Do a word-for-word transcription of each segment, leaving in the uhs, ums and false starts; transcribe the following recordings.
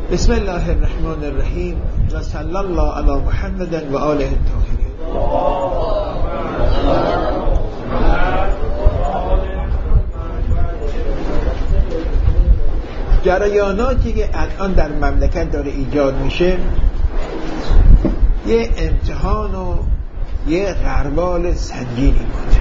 بسم الله الرحمن الرحیم و صلی الله علی محمد و آله الطاهرین. جریاناتی که الان در مملکت داره ایجاد میشه یه امتحان و یه غربال سنگینی بوده.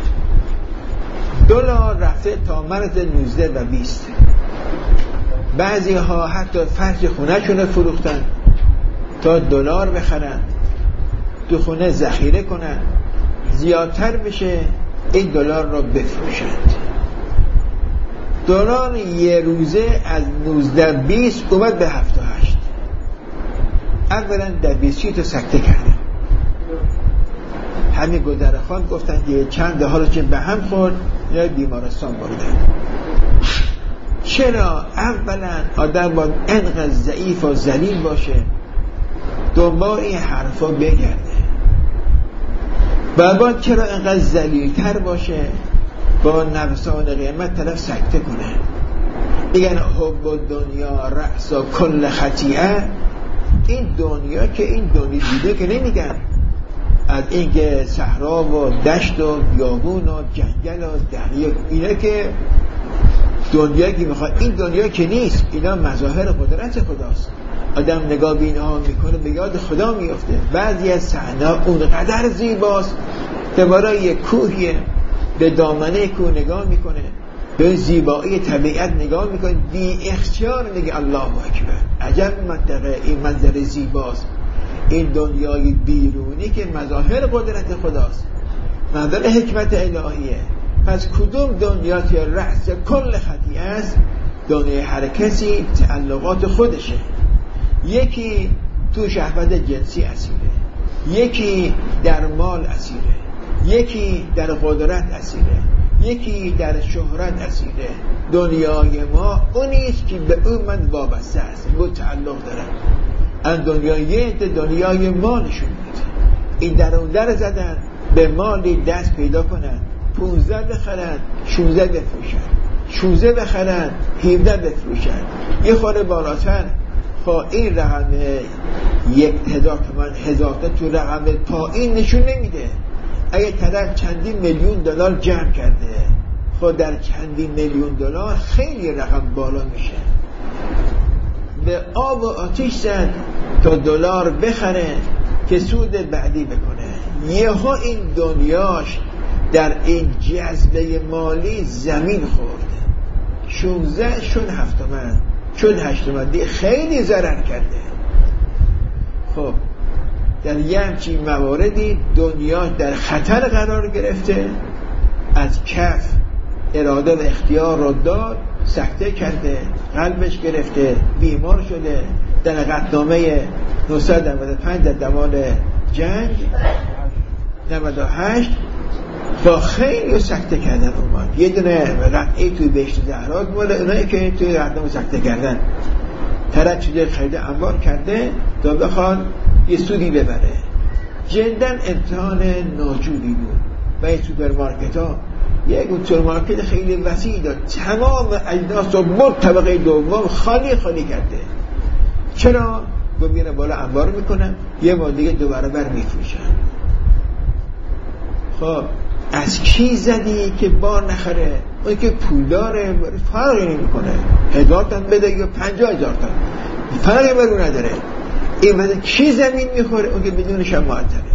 دلار رفته تا مرز نوزده و بیست. بعضی ها حتی فرش خونه شونه فروختن تا دلار بخرن، تو خونه ذخیره کنن، زیادتر بشه این دلار رو بفروشند. دلار یه روزه از نوزده بیست اومد به هفت و هشت. اولا در بیستی تو سکته کردن. همین گذرخان گفتن که چند حالا که به هم خورد یا بیمارستان بردن. چرا؟ اولا آدم باید انقدر ضعیف و ذلیل باشه دنبال این حرفا بگرده. و باید چرا انقدر ذلیل‌تر باشه با نفسان قیمت طرف سکته کنه. میگن حب دنیا رأس کل خطیئه. این دنیا که این دنیا دیده که نمیگن از اینکه صحرا و دشت و بیابون و جنگل و دریا، اینه که دنیا که میخواد، این دنیا که نیست، اینا مظاهر قدرت خداست. آدم نگاه به اینها میکنه به یاد خدا میفته. بعضی از صحنه‌ها اونقدر زیباست که برای یک کوهیه به دامنه کوه نگاه میکنه، به زیبایی طبیعت نگاه میکنه، بی اختیار میگه الله اکبر، عجب منطقه، این منظر زیباست. این دنیای بیرونی که مظاهر قدرت خداست، منظر حکمت الهیه. پس کدوم دنیا که رأس کل خطیئه است؟ دنیای هر کسی تعلقات خودشه. یکی تو شهوت جنسی اسیره، یکی در مال اسیره، یکی در قدرت اسیره، یکی در شهرت اسیره. دنیای ما اونیست که به اون من وابسته است، به تعلق دارم. ان دنیای دنیای مالشون بود. این در اون در زدن به مالی دست پیدا کنن، پونزده بخرن، شونزده بفروشن، شونزده بخرن، هیوده بفروشن. یه خورده بالاتر با این رقم یک هزار تومن هزار تا تو رقم پایین نشون نمیده. اگه طرف چندین میلیون دلار جمع کرده، خود در چندین میلیون دلار خیلی رقم بالا میشه. به آب و آتیش زد تا دلار بخره که سود بعدی بکنه. یهو این دنیاش در این جذبه مالی زمین خورد. شونزده شد هفت تومن، شد هشت تومن، خیلی ضرر کرده. خب در یه همچین مواردی دنیا در خطر قرار گرفته، از کف اراده و اختیار رو داد، سکته کرده، قلبش گرفته، بیمار شده. در قطعنامه نهصد و نود و پنج در زمان جنگ نود و هشت با خیلی سکته کردن اومد. یه دونه قطعه توی بهشت زهرا مال اونایی که توی قطعنامه سکته کردن. طرف چیزی خیلی انبار کرده تا بخواد یه سودی ببره. جدن امتحان ناجوری بود. و این سوپرمارکت ها یک سوپرمارکت خیلی وسیع داد، تمام اجناس رو برد طبقه دوم خالی خالی کرده. چرا؟ گفت میره بالا انبار میکنن، یه بار دیگه دو برابر میفروشن. خب از کی زدی که بار نخره؟ اون که پولداره فرقی نمیکنه، هزار تن بده یا پنجاه هزار تن فرقی برو نداره. این وقت کی زمین میخوره؟ اون که بدون شماعتره.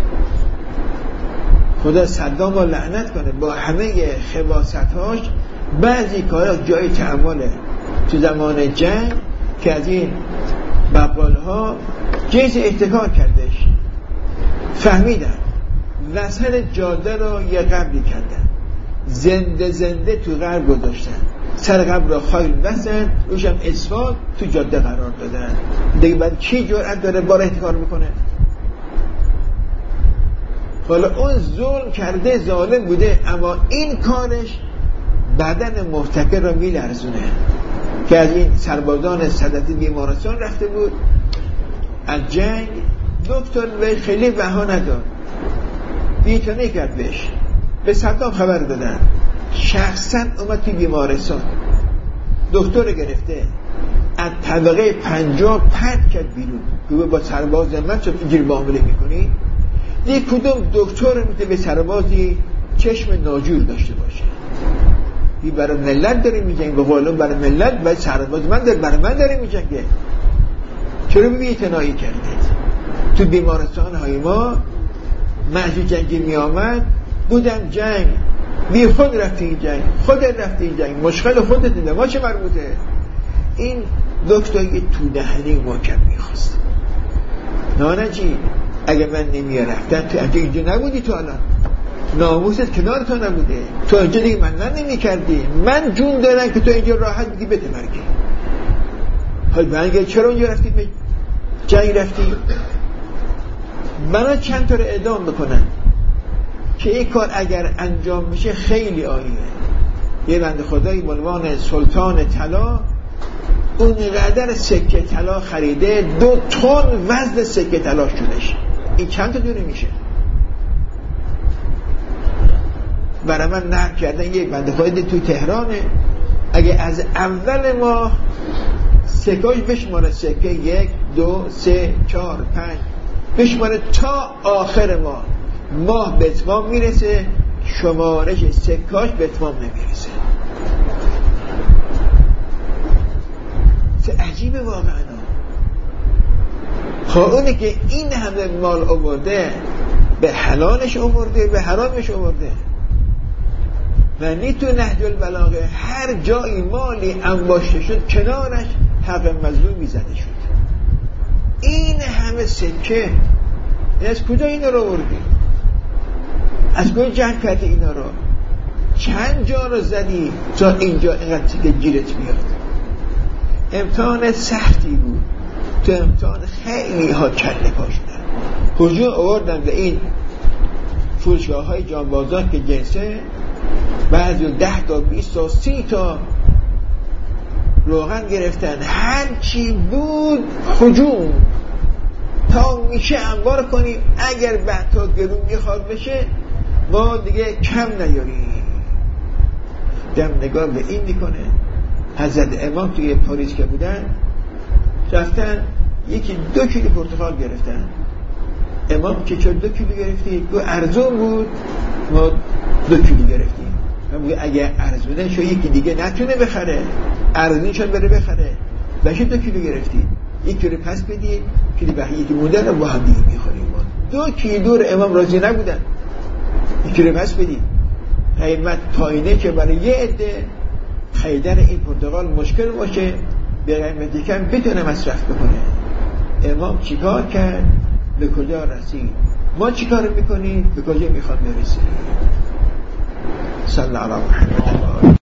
خدا صدام رو لعنت کنه با همه خباستهاش. بعضی کارا جای تعامله. تو زمان جنگ که از این بقال ها جنس احتکار کردش، فهمیدن وسط جاده رو یه قبری کردن، زنده زنده تو قبر گذاشتن، سر قبر رو خاک بستن، روشم اسفاد تو جاده قرار دادن. دیگه بعد کی جرأت داره بار احتکار میکنه؟ حالا اون ظلم کرده، ظالم بوده، اما این کارش بدن محتکر رو میلرزونه. که از این سربازان صدتی بیمارستان رفته بود از جنگ، دکتر به خیلی بها نداد، بیتونه کرد بهش، به صدام خبر دادن، شخصا اومد توی بیمارستان، دکتر گرفته، از طبقه پنجاه پرت کرد بیرون که با سرباز من چون اینجوری معامله میکنی. یک کدوم دکتر میده به سربازی چشم ناجور داشته باشه، این برای ملت داره میجنگه، به قولم برای ملت و سرباز من داره برای من داره میجنگه. چرا بی اعتنایی کردید؟ تو بیمارستان های ما محضی جنگی می آمد بودم جنگ بی خود رفتی این جنگ، خودت رفتی این جنگ، مشکل خودت دیده، ما چه مربوطه؟ این دکتر یه تو دهنی محکم میخواست. نانجی اگه من نمی رفتم تو اینجا اینجا نبودی، تو الان ناموست کنار تو نبوده، تو اینجا دیگه من نمی کردی، من جون دارم که تو اینجا راحت بگی بده مرگی. حال برگه چرا اونجا رفتی به جنگ رفتی؟ بنا چند تا رو اعدام بکنن که این کار اگر انجام میشه خیلی عالیه. یه بنده خدایی به عنوان سلطان طلا اونقدر سکه طلا خریده، دو تن وزن سکه طلا شدش. این چند تا دونه میشه؟ برای من نقل کردن یک بنده خدایی تو تهرانه، اگه از اول ماه سکاش بشماره، سکه یک دو سه چهار پنج بشماره تا آخر ماه، ماه به اتمام میرسه، شمارش سکاش به اتمام نمیرسه. عجیبه واقعا. خب اونه که این همه مال آورده، به حلالش آورده به حرامش آورده. و نی تو نهج البلاغه هر جایی مالی انباشته شد کنارش حق مظلومی زده شد. این همه سکه از کجا اینا رو آوردی؟ از کجا جمع کردی اینا رو؟ چند جا رو زدی تا اینجا اینقدر که گیرت بیاد؟ امتحان سختی بود. تو امتحان خیلی ها کله پا شدن، هجوم آوردن به این فروشگاه های جانبازان که جنسه، بعضی ده تا بیست تا سی تا روغن گرفتن، هرچی بود هجوم تا میشه انبار کنیم، اگر بعد تا گرون میخواد بشه ما دیگه کم نیاریم. دم نگاه به این میکنه. حضرت امام توی پاریس که بودن رفتن یکی دو کیلو پرتقال گرفتن. امام که چرا دو کیلو گرفتی؟ گو ارزون بود ما دو کیلو گرفتیم. من بگه اگه ارزونه شو یکی دیگه نتونه بخره، ارزونی شد بره بخره، بشه دو کیلو گرفتی، یک کیلو پس بدی کیلو بحی یکی مونده رو با هم دیگه میخوریم. دو کیلو رو امام راضی نبودن، یک کیلو پس بدی. قیمت پایینه که برای یه عده خریدن این پرتقال مشکل باشه، به قیمتی کم بتونه مصرف بکنه. امام چیکار کرد؟ به کجا رسید؟ ما چیکار میکنیم؟ به کجا میخواد برسیم؟ صلی الله علیه و